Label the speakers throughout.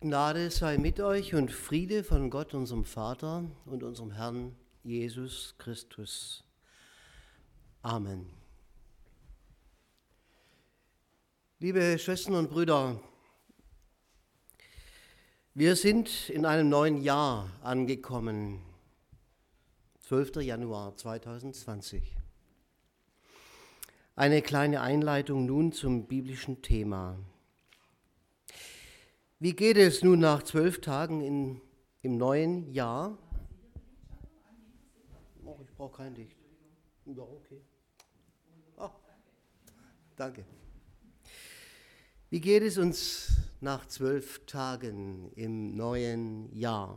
Speaker 1: Gnade sei mit euch und Friede von Gott, unserem Vater und unserem Herrn Jesus Christus. Amen. Liebe Schwestern und Brüder, wir sind in einem neuen Jahr angekommen, 12. Januar 2020. Eine kleine Einleitung nun zum biblischen Thema. Wie geht es nun nach 12 Tagen im neuen Jahr? Oh, ich brauche kein Licht. Ja, okay. Oh, danke. Wie geht es uns nach 12 Tagen im neuen Jahr?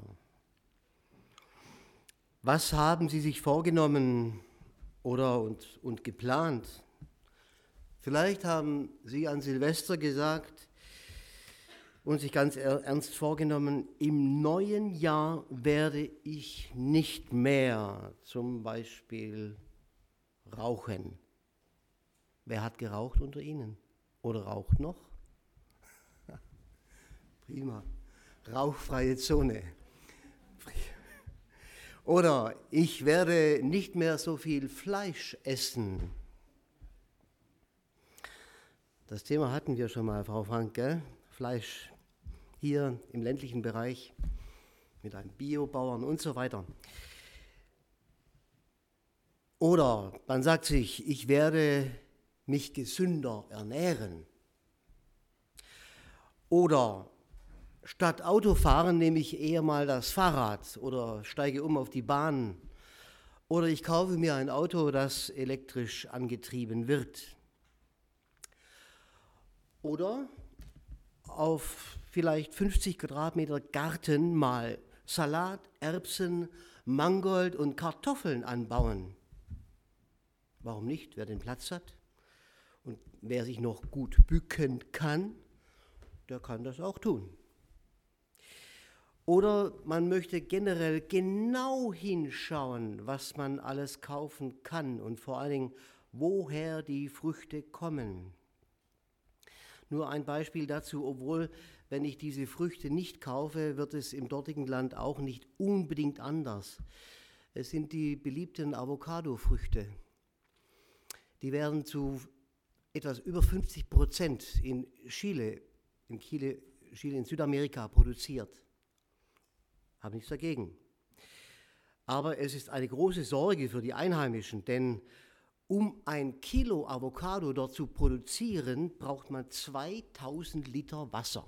Speaker 1: Was haben Sie sich vorgenommen und geplant? Vielleicht haben Sie an Silvester gesagt und sich ganz ernst vorgenommen, im neuen Jahr werde ich nicht mehr zum Beispiel rauchen. Wer hat geraucht unter Ihnen? Oder raucht noch? Prima. Rauchfreie Zone. Oder ich werde nicht mehr so viel Fleisch essen. Das Thema hatten wir schon mal, Frau Frank, gell? Fleisch hier im ländlichen Bereich mit einem Biobauern und so weiter. Oder man sagt sich, ich werde mich gesünder ernähren. Oder statt Autofahren nehme ich eher mal das Fahrrad oder steige um auf die Bahn. Oder ich kaufe mir ein Auto, das elektrisch angetrieben wird. Oder auf vielleicht 50 Quadratmeter Garten mal Salat, Erbsen, Mangold und Kartoffeln anbauen. Warum nicht, wer den Platz hat? Und wer sich noch gut bücken kann, der kann das auch tun. Oder man möchte generell genau hinschauen, was man alles kaufen kann und vor allen Dingen, woher die Früchte kommen. Nur ein Beispiel dazu, obwohl, wenn ich diese Früchte nicht kaufe, wird es im dortigen Land auch nicht unbedingt anders. Es sind die beliebten Avocado-Früchte. Die werden zu etwas über 50% in Chile in Südamerika produziert. Habe nichts dagegen. Aber es ist eine große Sorge für die Einheimischen, denn um 1 Kilo Avocado dort zu produzieren, braucht man 2000 Liter Wasser.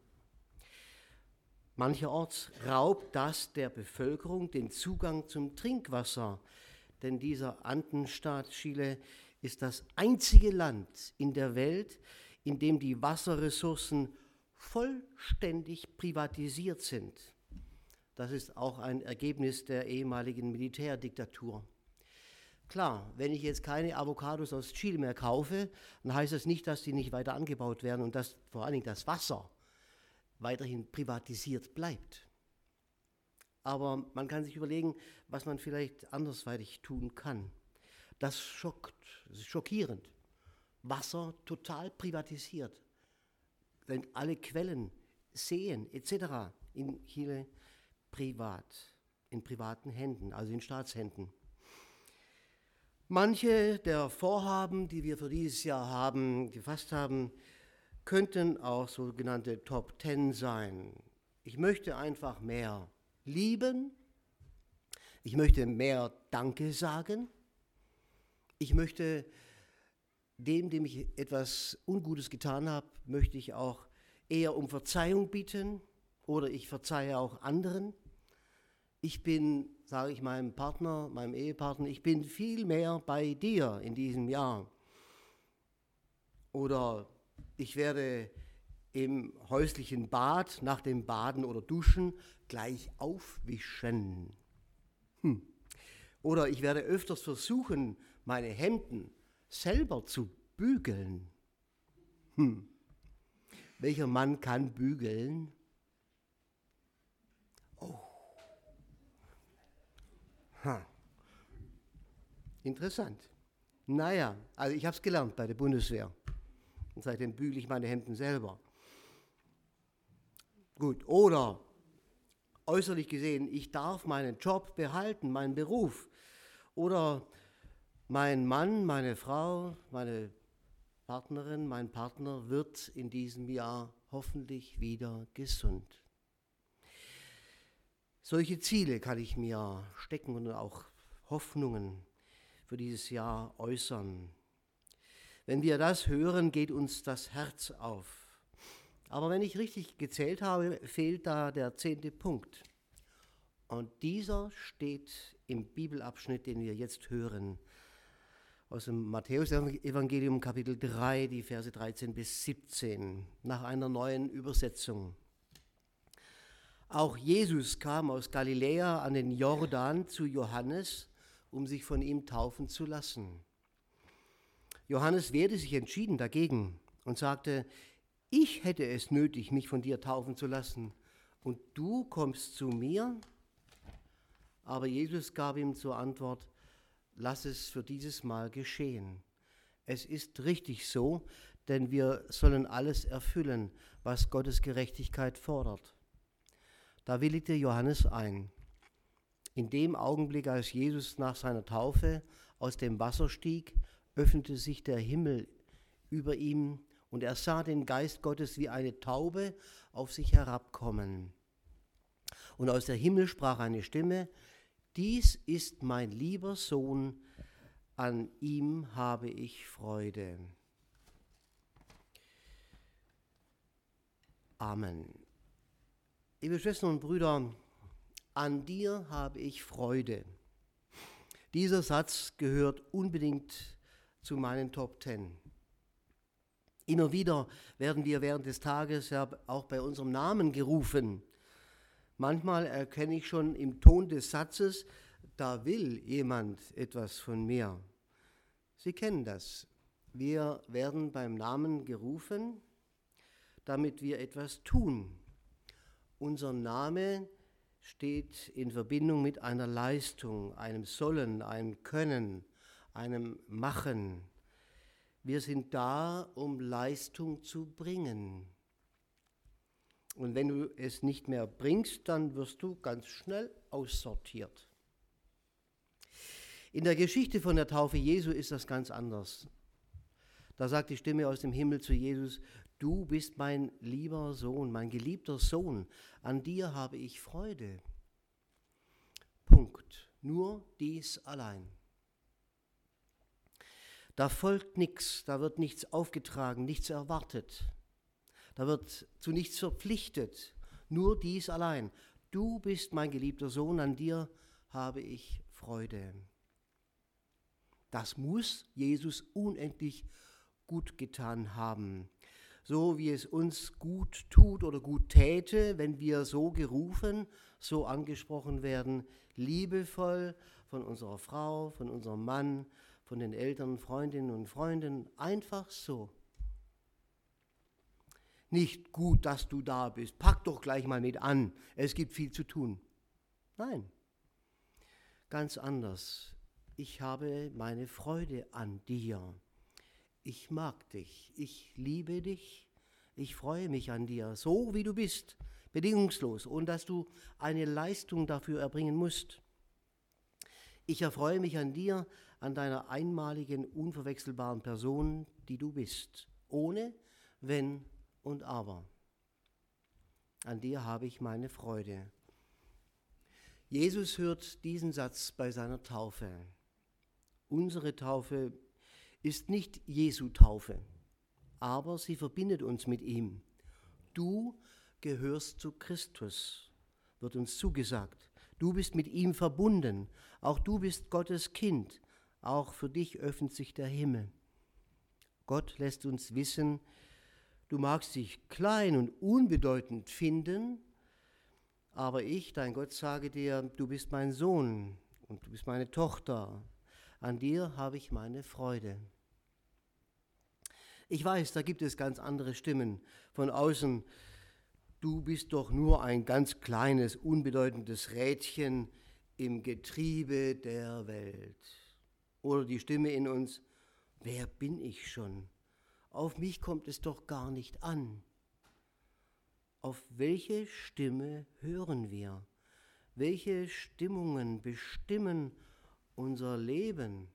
Speaker 1: Mancherorts raubt das der Bevölkerung den Zugang zum Trinkwasser, denn dieser Andenstaat Chile ist das einzige Land in der Welt, in dem die Wasserressourcen vollständig privatisiert sind. Das ist auch ein Ergebnis der ehemaligen Militärdiktatur. Klar, wenn ich jetzt keine Avocados aus Chile mehr kaufe, dann heißt das nicht, dass die nicht weiter angebaut werden und dass vor allen Dingen das Wasser weiterhin privatisiert bleibt. Aber man kann sich überlegen, was man vielleicht andersweitig tun kann. Das ist schockierend. Wasser total privatisiert. Denn alle Quellen, Seen etc. in Chile in privaten Händen, also in Staatshänden. Manche der Vorhaben, die wir für dieses Jahr gefasst haben, könnten auch sogenannte Top 10 sein. Ich möchte einfach mehr lieben. Ich möchte mehr Danke sagen. Ich möchte dem ich etwas Ungutes getan habe, möchte ich auch eher um Verzeihung bitten oder ich verzeihe auch anderen. Ich bin, sage ich meinem Ehepartner, ich bin viel mehr bei dir in diesem Jahr. Oder ich werde im häuslichen Bad nach dem Baden oder Duschen gleich aufwischen. Oder ich werde öfters versuchen, meine Hemden selber zu bügeln. Welcher Mann kann bügeln? Oh. Interessant. Naja, also ich habe es gelernt bei der Bundeswehr. Und seitdem bügele ich meine Hemden selber. Gut, oder äußerlich gesehen, ich darf meinen Job behalten, meinen Beruf. Oder mein Mann, meine Frau, meine Partnerin, mein Partner wird in diesem Jahr hoffentlich wieder gesund. Solche Ziele kann ich mir stecken und auch Hoffnungen für dieses Jahr äußern. Wenn wir das hören, geht uns das Herz auf. Aber wenn ich richtig gezählt habe, fehlt da der 10. Punkt. Und dieser steht im Bibelabschnitt, den wir jetzt hören, aus dem Matthäus-Evangelium Kapitel 3, die Verse 13 bis 17, nach einer neuen Übersetzung. Auch Jesus kam aus Galiläa an den Jordan zu Johannes, um sich von ihm taufen zu lassen. Johannes wehrte sich entschieden dagegen und sagte, ich hätte es nötig, mich von dir taufen zu lassen, und du kommst zu mir? Aber Jesus gab ihm zur Antwort, lass es für dieses Mal geschehen. Es ist richtig so, denn wir sollen alles erfüllen, was Gottes Gerechtigkeit fordert. Da willigte Johannes ein. In dem Augenblick, als Jesus nach seiner Taufe aus dem Wasser stieg, öffnete sich der Himmel über ihm und er sah den Geist Gottes wie eine Taube auf sich herabkommen. Und aus der Himmel sprach eine Stimme, dies ist mein lieber Sohn, an ihm habe ich Freude. Amen. Liebe Schwestern und Brüder, an dir habe ich Freude. Dieser Satz gehört unbedingt zu meinen Top 10. Immer wieder werden wir während des Tages ja auch bei unserem Namen gerufen. Manchmal erkenne ich schon im Ton des Satzes, da will jemand etwas von mir. Sie kennen das. Wir werden beim Namen gerufen, damit wir etwas tun. Unser Name steht in Verbindung mit einer Leistung, einem Sollen, einem Können, einem Machen. Wir sind da, um Leistung zu bringen. Und wenn du es nicht mehr bringst, dann wirst du ganz schnell aussortiert. In der Geschichte von der Taufe Jesu ist das ganz anders. Da sagt die Stimme aus dem Himmel zu Jesus, du bist mein lieber Sohn, mein geliebter Sohn, an dir habe ich Freude. Punkt. Nur dies allein. Da folgt nichts, da wird nichts aufgetragen, nichts erwartet. Da wird zu nichts verpflichtet, nur dies allein. Du bist mein geliebter Sohn, an dir habe ich Freude. Das muss Jesus unendlich gut getan haben. So wie es uns gut tut oder gut täte, wenn wir so gerufen, so angesprochen werden, liebevoll von unserer Frau, von unserem Mann, von den Eltern, Freundinnen und Freunden, einfach so. Nicht gut, dass du da bist, pack doch gleich mal mit an, es gibt viel zu tun. Nein, ganz anders. Ich habe meine Freude an dir. Ich mag dich, ich liebe dich, ich freue mich an dir, so wie du bist, bedingungslos, ohne dass du eine Leistung dafür erbringen musst. Ich erfreue mich an dir, an deiner einmaligen, unverwechselbaren Person, die du bist, ohne Wenn und Aber. An dir habe ich meine Freude. Jesus hört diesen Satz bei seiner Taufe. Unsere Taufe ist nicht Jesu Taufe, aber sie verbindet uns mit ihm. Du gehörst zu Christus, wird uns zugesagt. Du bist mit ihm verbunden. Auch du bist Gottes Kind. Auch für dich öffnet sich der Himmel. Gott lässt uns wissen, du magst dich klein und unbedeutend finden, aber ich, dein Gott, sage dir, du bist mein Sohn und du bist meine Tochter. An dir habe ich meine Freude. Ich weiß, da gibt es ganz andere Stimmen von außen. Du bist doch nur ein ganz kleines, unbedeutendes Rädchen im Getriebe der Welt. Oder die Stimme in uns, wer bin ich schon? Auf mich kommt es doch gar nicht an. Auf welche Stimme hören wir? Welche Stimmungen bestimmen unser Leben?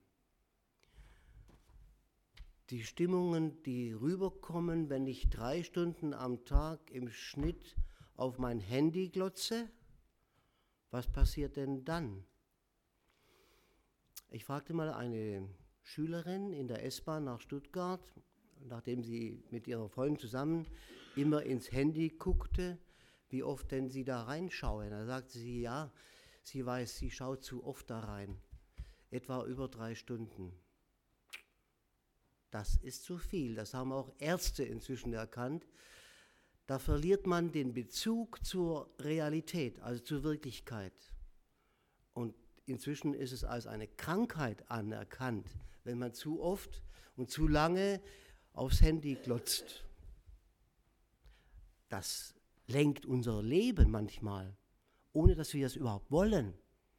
Speaker 1: Die Stimmungen, die rüberkommen, wenn ich 3 Stunden am Tag im Schnitt auf mein Handy glotze, was passiert denn dann? Ich fragte mal eine Schülerin in der S-Bahn nach Stuttgart, nachdem sie mit ihrer Freundin zusammen immer ins Handy guckte, wie oft denn sie da reinschaue. Da sagte sie, ja, sie weiß, sie schaut zu oft da rein, etwa über 3 Stunden. Das ist zu viel, das haben auch Ärzte inzwischen erkannt. Da verliert man den Bezug zur Realität, also zur Wirklichkeit. Und inzwischen ist es als eine Krankheit anerkannt, wenn man zu oft und zu lange aufs Handy glotzt. Das lenkt unser Leben manchmal, ohne dass wir es überhaupt wollen.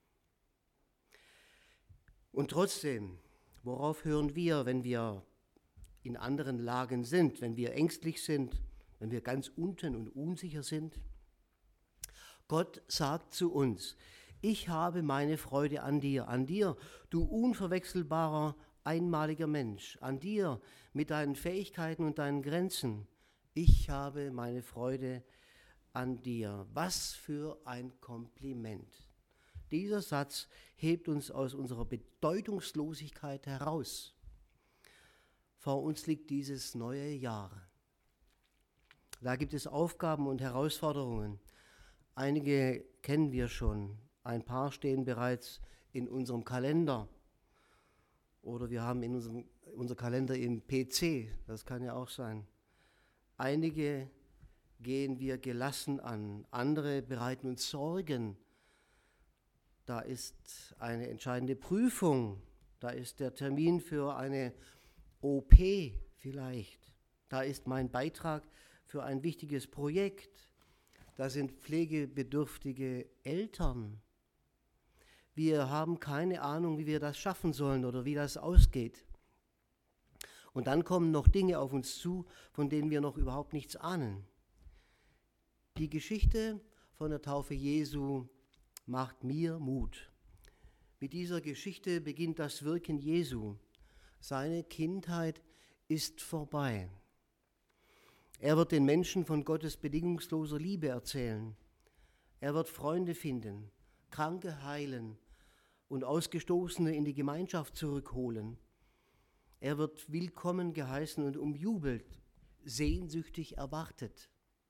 Speaker 1: Und trotzdem, worauf hören wir, wenn wir in anderen Lagen sind, wenn wir ängstlich sind, wenn wir ganz unten und unsicher sind? Gott sagt zu uns, ich habe meine Freude an dir, du unverwechselbarer, einmaliger Mensch, an dir mit deinen Fähigkeiten und deinen Grenzen. Ich habe meine Freude an dir. Was für ein Kompliment. Dieser Satz hebt uns aus unserer Bedeutungslosigkeit heraus. Vor uns liegt dieses neue Jahr. Da gibt es Aufgaben und Herausforderungen. Einige kennen wir schon, ein paar stehen bereits in unserem Kalender. Oder wir haben unser Kalender im PC, das kann ja auch sein. Einige gehen wir gelassen an, andere bereiten uns Sorgen. Da ist eine entscheidende Prüfung, da ist der Termin für eine OP vielleicht, da ist mein Beitrag für ein wichtiges Projekt, da sind pflegebedürftige Eltern. Wir haben keine Ahnung, wie wir das schaffen sollen oder wie das ausgeht. Und dann kommen noch Dinge auf uns zu, von denen wir noch überhaupt nichts ahnen. Die Geschichte von der Taufe Jesu macht mir Mut. Mit dieser Geschichte beginnt das Wirken Jesu. Seine Kindheit ist vorbei. Er wird den Menschen von Gottes bedingungsloser Liebe erzählen. Er wird Freunde finden, Kranke heilen und Ausgestoßene in die Gemeinschaft zurückholen. Er wird willkommen geheißen und umjubelt, sehnsüchtig erwartet.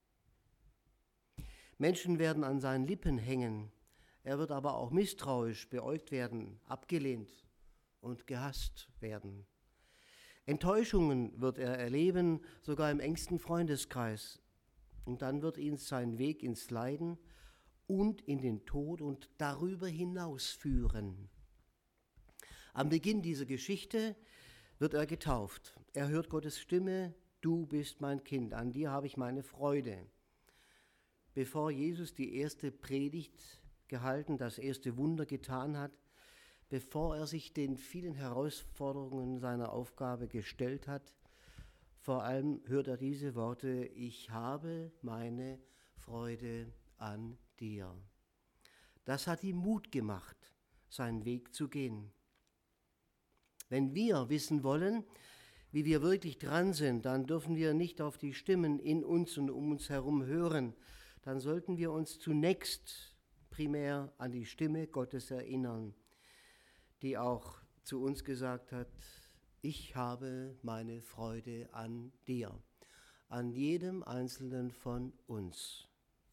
Speaker 1: Menschen werden an seinen Lippen hängen. Er wird aber auch misstrauisch beäugt werden, abgelehnt und gehasst werden. Enttäuschungen wird er erleben, sogar im engsten Freundeskreis. Und dann wird ihn sein Weg ins Leiden und in den Tod und darüber hinaus führen. Am Beginn dieser Geschichte wird er getauft. Er hört Gottes Stimme, du bist mein Kind, an dir habe ich meine Freude. Bevor Jesus die erste Predigt gehalten, das erste Wunder getan hat, bevor er sich den vielen Herausforderungen seiner Aufgabe gestellt hat, vor allem hört er diese Worte, ich habe meine Freude an dir. Das hat ihm Mut gemacht, seinen Weg zu gehen. Wenn wir wissen wollen, wie wir wirklich dran sind, dann dürfen wir nicht auf die Stimmen in uns und um uns herum hören. Dann sollten wir uns zunächst primär an die Stimme Gottes erinnern, die auch zu uns gesagt hat, ich habe meine Freude an dir, an jedem Einzelnen von uns.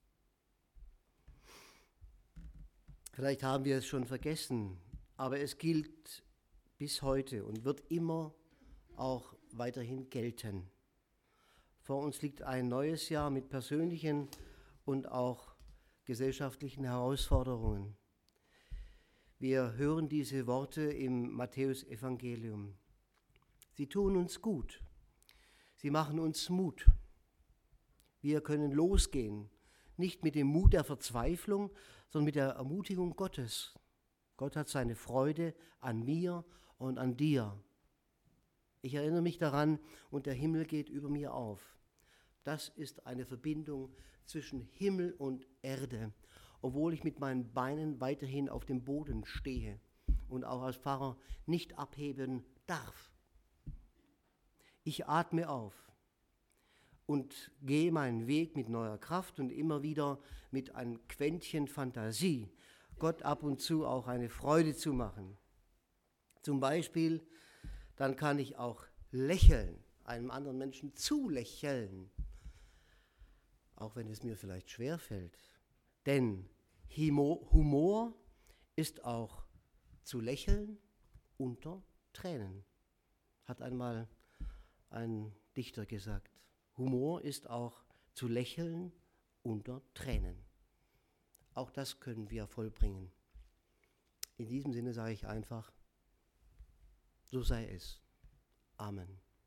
Speaker 1: Vielleicht haben wir es schon vergessen, aber es gilt bis heute und wird immer auch weiterhin gelten. Vor uns liegt ein neues Jahr mit persönlichen und auch gesellschaftlichen Herausforderungen. Wir hören diese Worte im Matthäus-Evangelium. Sie tun uns gut. Sie machen uns Mut. Wir können losgehen, nicht mit dem Mut der Verzweiflung, sondern mit der Ermutigung Gottes. Gott hat seine Freude an mir und an dir. Ich erinnere mich daran und der Himmel geht über mir auf. Das ist eine Verbindung zwischen Himmel und Erde, obwohl ich mit meinen Beinen weiterhin auf dem Boden stehe und auch als Pfarrer nicht abheben darf. Ich atme auf und gehe meinen Weg mit neuer Kraft und immer wieder mit einem Quäntchen Fantasie, Gott ab und zu auch eine Freude zu machen. Zum Beispiel, dann kann ich auch lächeln, einem anderen Menschen zulächeln, auch wenn es mir vielleicht schwerfällt. Denn Humor ist auch zu lächeln unter Tränen, hat einmal ein Dichter gesagt. Humor ist auch zu lächeln unter Tränen. Auch das können wir vollbringen. In diesem Sinne sage ich einfach, so sei es. Amen.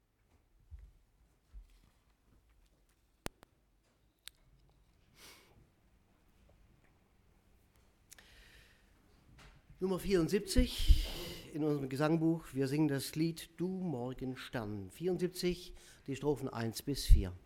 Speaker 1: Nummer 74 in unserem Gesangbuch. Wir singen das Lied Du Morgenstern. 74, die Strophen 1 bis 4.